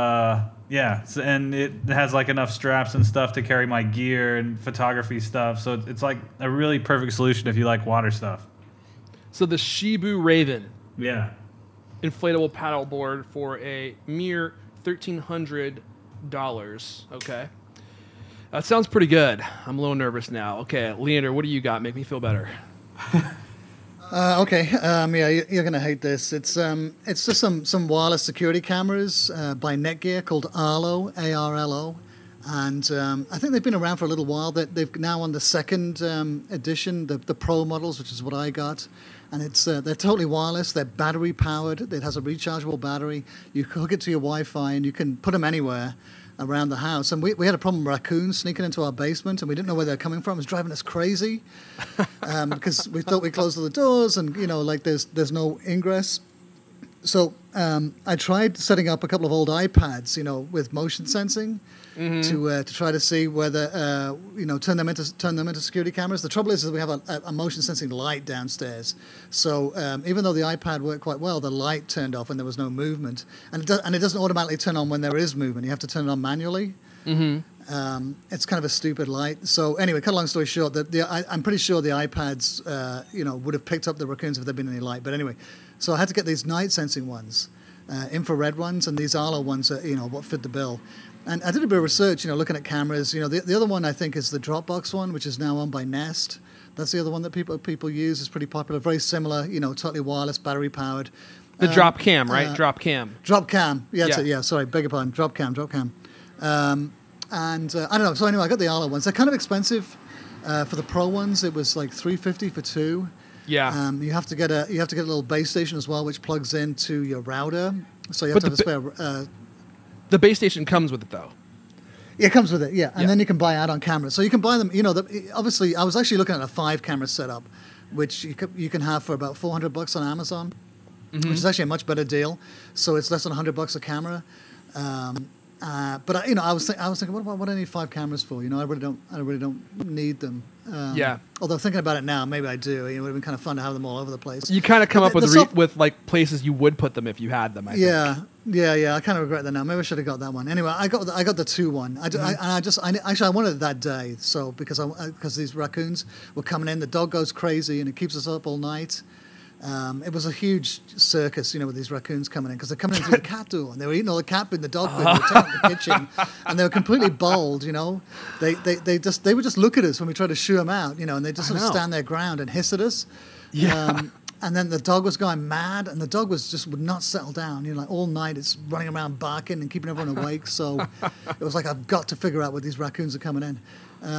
And it has like enough straps and stuff to carry my gear and photography stuff. So it's like a really perfect solution if you like water stuff. So the Shibu Raven. Yeah. Inflatable paddleboard for a mere $1,300. Okay. That sounds pretty good. I'm a little nervous now. Okay, Leander, what do you got? Make me feel better. Okay. You're gonna hate this. It's just some wireless security cameras by Netgear called Arlo, ARLO, and I think they've been around for a little while. They've now on the second edition, the Pro models, which is what I got, and it's they're totally wireless. They're battery powered. It has a rechargeable battery. You hook it to your Wi-Fi, and you can put them anywhere around the house. And we had a problem with raccoons sneaking into our basement, and we didn't know where they're coming from. It was driving us crazy because we thought we closed all the doors, and there's no ingress. So I tried setting up a couple of old iPads, with motion sensing to try to see whether turn them into security cameras. The trouble is we have a motion sensing light downstairs. So even though the iPad worked quite well, the light turned off when there was no movement, and it doesn't automatically turn on when there is movement. You have to turn it on manually. Mm-hmm. It's kind of a stupid light. So anyway, cut a long story short, I'm pretty sure the iPads would have picked up the raccoons if there'd been any light. But anyway, so I had to get these night sensing ones, infrared ones, and these Arlo ones are what fit the bill. And I did a bit of research, looking at cameras. The other one I think is the Dropbox one, which is now owned by Nest. That's the other one that people use. It's pretty popular. Very similar, totally wireless, battery powered. The Drop Cam, right? Drop Cam. Drop Cam. Yeah. Sorry, beg your pardon. Drop Cam. And I don't know. So anyway, I got the Arlo ones. They're kind of expensive. For the Pro ones, it was like $350 for two. Yeah. You have to get a little base station as well, which plugs into your router. So you have to have a spare. The base station comes with it, though. Yeah, it comes with it, yeah. And then you can buy add-on cameras. So you can buy them, obviously, I was actually looking at a 5-camera setup, which you can have for about $400 on Amazon, which is actually a much better deal. So it's less than $100 a camera. But I was thinking, what do I need 5 cameras for? I really don't need them. Although thinking about it now, maybe I do. It would have been kind of fun to have them all over the place. You kind of come up with like places you would put them if you had them. I think. Yeah. I kind of regret that now. Maybe I should have got that one. Anyway, I got the 2 one. I wanted it that day. So because these raccoons were coming in, the dog goes crazy and it keeps us up all night. It was a huge circus, with these raccoons coming in because they're coming in through the cat door and they were eating all the cat food in the dog food. They were taking the kitchen and they were completely bold. They would just look at us when we tried to shoo them out, and they just sort of stand their ground and hiss at us. Yeah. And then the dog was going mad, and the dog would not settle down. Like all night, it's running around barking and keeping everyone awake. So it was like, I've got to figure out where these raccoons are coming in.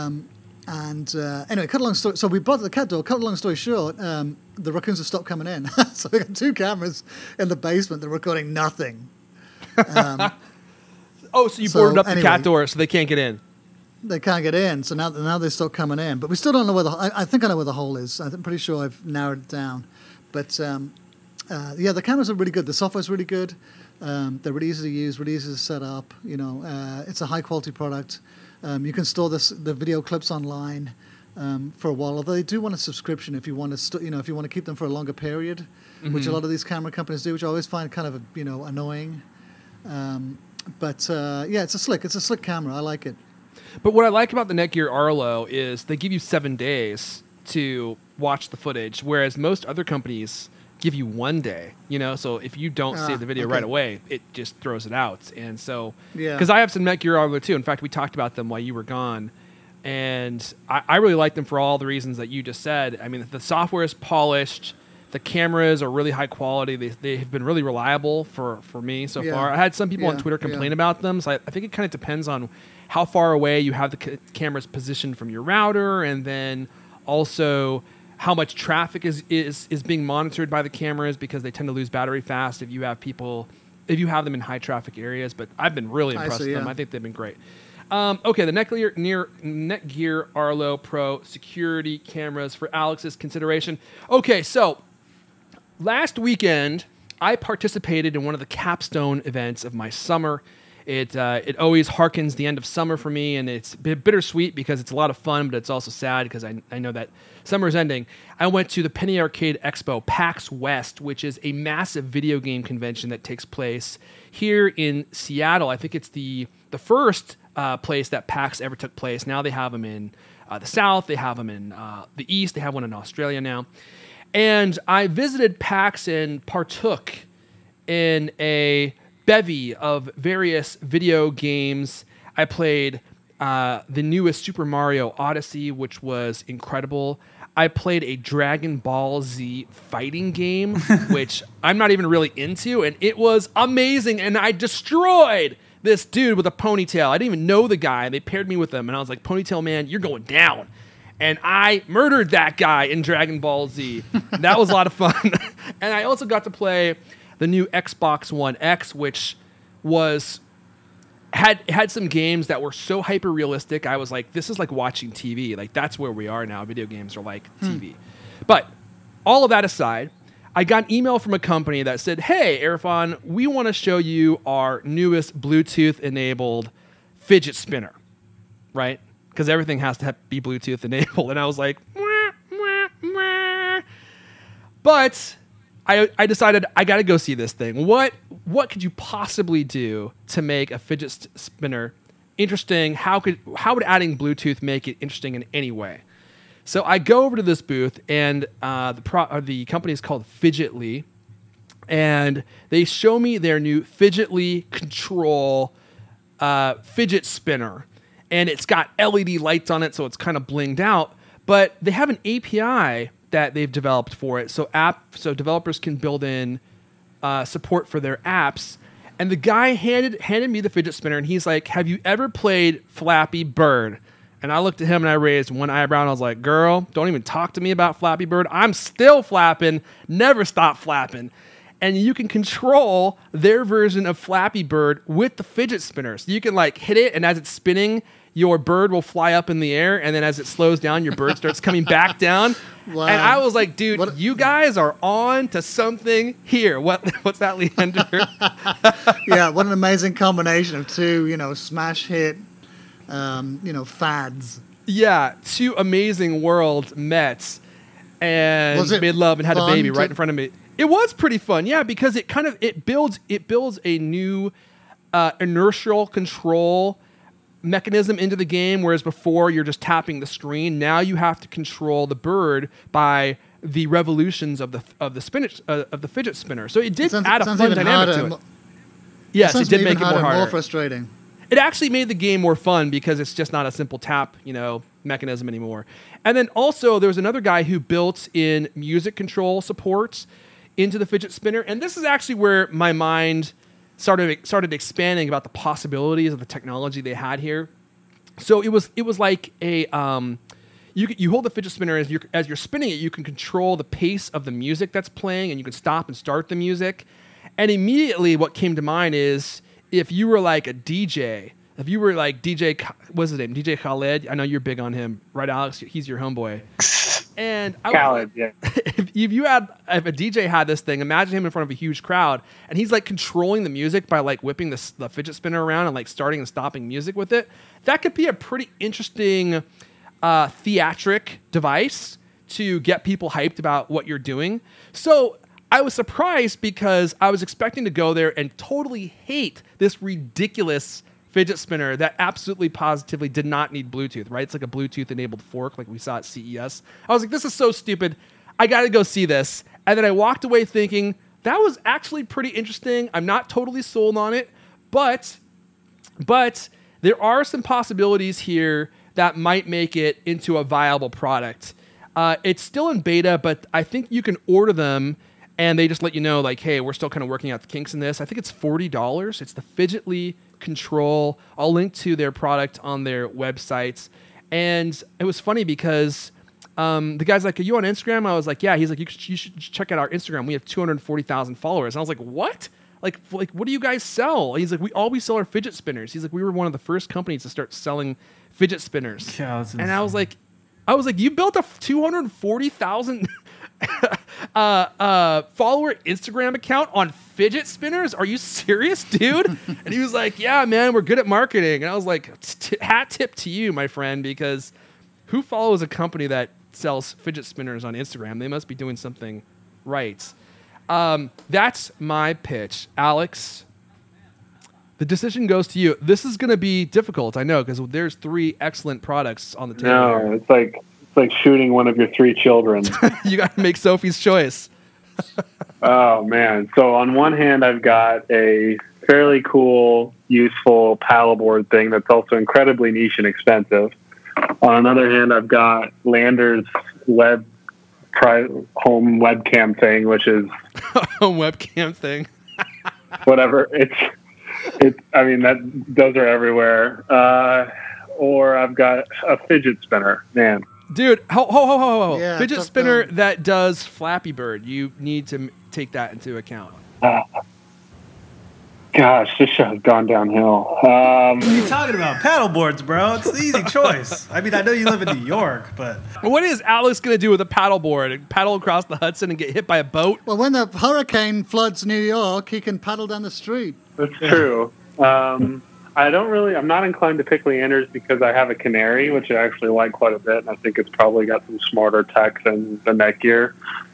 Anyway, cut a long story. So we bought the cat door. Cut a long story short, the raccoons have stopped coming in. So we got 2 cameras in the basement that are recording nothing. So you boarded up the cat door so they can't get in. They can't get in. So now they start coming in. But we still don't know where I think I know where the hole is. I'm pretty sure I've narrowed it down. But the cameras are really good. The software's really good. They're really easy to use, really easy to set up. It's a high quality product. You can store the video clips online for a while. Although they do want a subscription if you want to, if you want to keep them for a longer period, which a lot of these camera companies do, which I always find kind of annoying. But it's a slick camera. I like it. But what I like about the Netgear Arlo is they give you 7 days to watch the footage, whereas most other companies give you 1 day, so if you don't save the video right away, it just throws it out. And so, because I have some Netgear Arlo too. In fact, we talked about them while you were gone, and I really like them for all the reasons that you just said. I mean, the software is polished, the cameras are really high quality, they have been really reliable for me so far. I had some people on Twitter complain about them, so I think it kind of depends on how far away you have the cameras positioned from your router, and then also how much traffic is being monitored by the cameras, because they tend to lose battery fast if you have them in high traffic areas. But I've been really impressed with them. I think they've been great. Okay, the Netgear Arlo Pro security cameras for Alex's consideration. Okay, so last weekend I participated in one of the capstone events of my summer. It always harkens the end of summer for me, and it's bittersweet because it's a lot of fun, but it's also sad because I know that summer's ending. I went to the Penny Arcade Expo, PAX West, which is a massive video game convention that takes place here in Seattle. I think it's the first place that PAX ever took place. Now they have them in the South, they have them in the East, they have one in Australia now. And I visited PAX and partook in a bevy of various video games. I played the newest Super Mario Odyssey, which was incredible. I played a Dragon Ball Z fighting game, which I'm not even really into, and it was amazing, and I destroyed this dude with a ponytail. I didn't even know the guy. They paired me with him, and I was like, Ponytail Man, you're going down. And I murdered that guy in Dragon Ball Z. That was a lot of fun. And I also got to play the new Xbox One X, which had some games that were so hyper realistic. I was like, this is like watching TV. Like, that's where we are now. Video games are like TV. But all of that aside, I got an email from a company that said, hey, Irfan, we want to show you our newest Bluetooth enabled fidget spinner, right? Because everything has to be Bluetooth enabled. And I was like, mwah, mwah, mwah. But I decided I got to go see this thing. What could you possibly do to make a fidget spinner interesting? How would adding Bluetooth make it interesting in any way? So I go over to this booth, and the company is called Fidgetly, and they show me their new Fidgetly Control fidget spinner. And it's got LED lights on it, so it's kind of blinged out. But they have an API that they've developed for it, so developers can build in support for their apps. And the guy handed me the fidget spinner, and he's like, have you ever played Flappy Bird? And I looked at him, and I raised one eyebrow, and I was like, girl, don't even talk to me about Flappy Bird. I'm still flapping, never stop flapping. And you can control their version of Flappy Bird with the fidget spinner. So you can like hit it, and as it's spinning, your bird will fly up in the air, and then as it slows down, your bird starts coming back down. Wow. And I was like, dude, you guys are on to something here. What's that, Leander? Yeah, what an amazing combination of two, smash hit, fads. Yeah, two amazing worlds met and made love and had a baby right in front of me. It was pretty fun, yeah, because it builds a new inertial control mechanism into the game, whereas before you're just tapping the screen. Now you have to control the bird by the revolutions of the fidget spinner. So it did add a fun dynamic to it. Yes, it did make it more harder. More frustrating. It actually made the game more fun because it's just not a simple tap, mechanism anymore. And then also there was another guy who built in music control support into the fidget spinner, and this is actually where my mind started expanding about the possibilities of the technology they had here. So it was like a you hold the fidget spinner as you're spinning it, you can control the pace of the music that's playing, and you can stop and start the music. And immediately, what came to mind is if you were like a DJ, if you were like DJ, what's his name, DJ Khaled. I know you're big on him, right, Alex? He's your homeboy. And Khaled, yeah. If a DJ had this thing, imagine him in front of a huge crowd, and he's like controlling the music by like whipping the fidget spinner around and like starting and stopping music with it. That could be a pretty interesting theatric device to get people hyped about what you're doing. So I was surprised because I was expecting to go there and totally hate this ridiculous fidget spinner that absolutely positively did not need Bluetooth, right? It's like a Bluetooth enabled fork like we saw at CES. I was like, this is so stupid. I got to go see this. And then I walked away thinking, that was actually pretty interesting. I'm not totally sold on it, but there are some possibilities here that might make it into a viable product. It's still in beta, but I think you can order them and they just let you know, like, hey, we're still kind of working out the kinks in this. I think it's $40. It's the Fidgetly Control. I'll link to their product on their websites. And it was funny because the guy's like, are you on Instagram? I was like, yeah. He's like, you should check out our Instagram. We have 240,000 followers. And I was like, what? Like, what do you guys sell? He's like, we always sell our fidget spinners. He's like, we were one of the first companies to start selling fidget spinners. Yeah, that's insane. And I was like, you built a 240,000 follower Instagram account on fidget spinners? Are you serious, dude? And he was like, yeah, man, we're good at marketing. And I was like, hat tip to you, my friend, because who follows a company that sells fidget spinners on Instagram? They must be doing something right. That's my pitch. Alex, the decision goes to you. This is going to be difficult, I know, because there's 3 excellent products on the table. No, it's like shooting one of your 3 children. You got to make Sophie's choice. Oh, man. So on one hand, I've got a fairly cool, useful paddleboard thing that's also incredibly niche and expensive. On another hand, I've got Lander's home webcam thing, which is home webcam thing. Whatever. I mean, those are everywhere. Or I've got a fidget spinner, man. Dude, ho. Yeah, fidget spinner that does Flappy Bird. You need to take that into account. Gosh, this show has gone downhill. What are you talking about? Paddleboards, bro. It's the easy choice. I mean, I know you live in New York, but... What is Alex going to do with a paddleboard? Paddle across the Hudson and get hit by a boat? Well, when the hurricane floods New York, he can paddle down the street. That's true. I'm not inclined to pick Leander's because I have a Canary, which I actually like quite a bit, and I think it's probably got some smarter tech than the Netgear.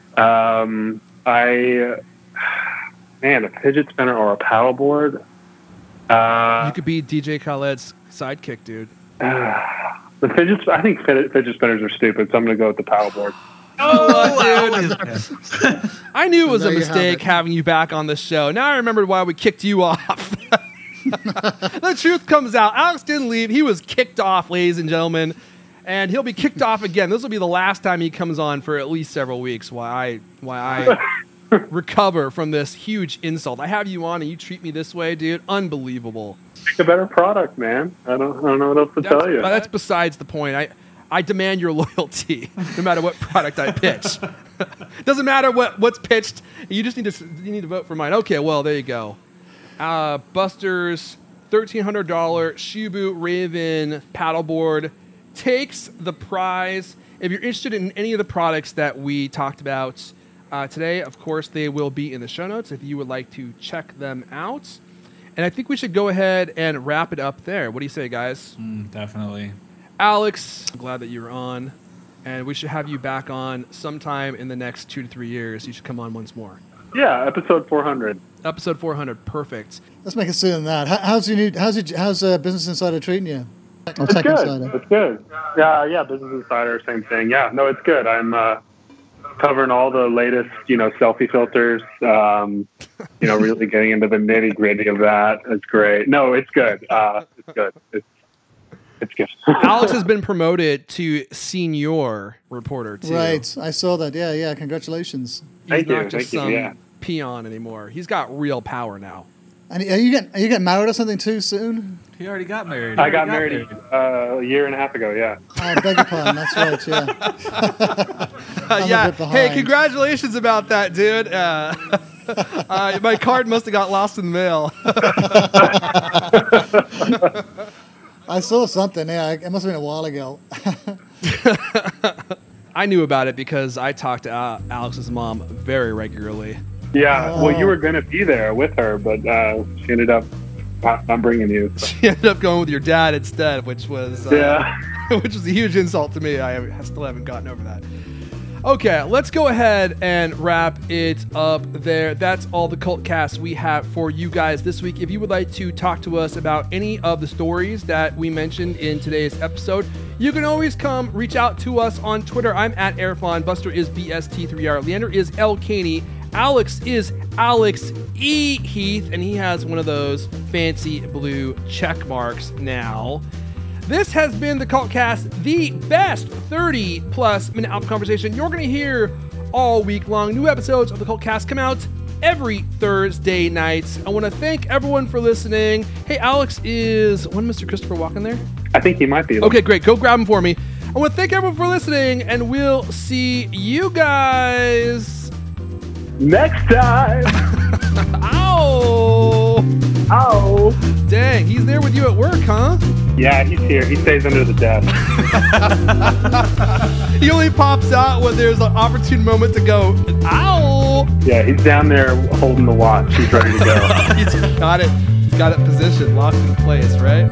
A fidget spinner or a paddleboard. You could be DJ Khaled's sidekick, dude. I think fidget spinners are stupid, so I'm going to go with the paddleboard. Dude. I knew it was a mistake having you back on the show. Now I remembered why we kicked you off. The truth comes out. Alex didn't leave. He was kicked off, ladies and gentlemen. And he'll be kicked off again. This will be the last time he comes on for at least several weeks while I recover from this huge insult. I have you on and you treat me this way, dude. Unbelievable. Make a better product, man. I don't know what else to tell you. That's besides the point. I demand your loyalty no matter what product I pitch. Doesn't matter what's pitched. You need to vote for mine. Okay, well, there you go. Buster's $1,300 Shibu Raven paddleboard takes the prize. If you're interested in any of the products that we talked about today, of course, they will be in the show notes if you would like to check them out. And I think we should go ahead and wrap it up there. What do you say, guys? Definitely. Alex, I'm glad that you were on. And we should have you back on sometime in the next 2 to 3 years. You should come on once more. Yeah, episode 400. Episode 400, perfect. Let's make it sooner than that. How's Business Insider treating you? It's good. Insider. It's good. Yeah, Business Insider, same thing. Yeah, no, it's good. I'm covering all the latest, selfie filters. Really getting into the nitty gritty of that. It's great. No, it's good. It's good. It's good. Alex has been promoted to senior reporter too. Right, I saw that. Yeah. Congratulations. He's not just some peon anymore. He's got real power now. And are you getting married or something too soon? He already got married. I got married a year and a half ago. Yeah. I beg your pardon. That's right. Yeah. Hey, congratulations about that, dude. My card must have got lost in the mail. I saw something. Yeah, it must have been a while ago. I knew about it because I talked to Alex's mom very regularly. Yeah, well, you were going to be there with her, but she ended up not bringing you. So. She ended up going with your dad instead, which was which was a huge insult to me. I still haven't gotten over that. Okay, let's go ahead and wrap it up there. That's all the Cult Cast we have for you guys this week. If you would like to talk to us about any of the stories that we mentioned in today's episode, you can always come reach out to us on Twitter. I'm at Airflon. Buster is BST3R. Leander is L. Caney. Alex is Alex E. Heath, and he has one of those fancy blue check marks now. This has been the Cult Cast, the best 30-plus minute Alpha conversation you're going to hear all week long. New episodes of the Cult Cast come out every Thursday night. I want to thank everyone for listening. Hey, Alex, is one Mr. Christopher Walken there? I think he might be. Okay, great. Go grab him for me. I want to thank everyone for listening, and we'll see you guys next time. Ow! Ow! Dang, he's there with you at work, huh? Yeah, he's here. He stays under the desk. He only pops out when there's an opportune moment to go, ow! Yeah, he's down there holding the watch. He's ready to go. He's got it. He's got it positioned, locked in place, right?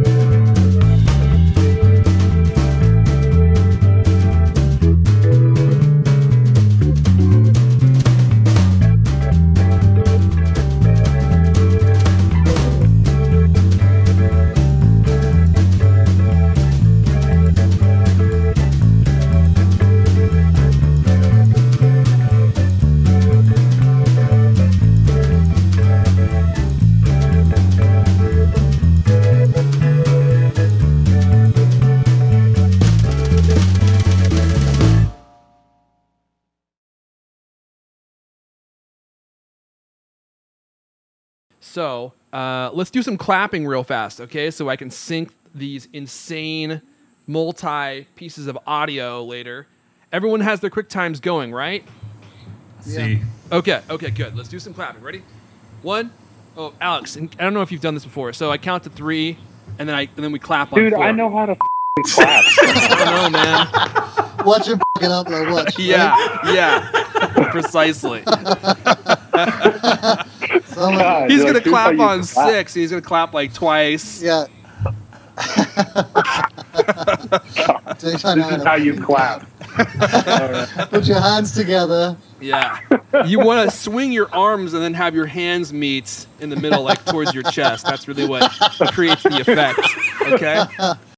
So let's do some clapping real fast, okay? So I can sync these insane multi-pieces of audio later. Everyone has their quick times going, right? See. Okay, good. Let's do some clapping. Ready? 1. Oh, Alex, and I don't know if you've done this before. So I count to 3, and then we clap on 4. Dude, I know how to clap. I don't know, man. Watch him fucking upload. Watch. Yeah. Precisely. He's going to clap on 6. He's going to clap like twice. Yeah. This is how you clap. Put your hands together. Yeah. You want to swing your arms and then have your hands meet in the middle, like towards your chest. That's really what creates the effect. Okay?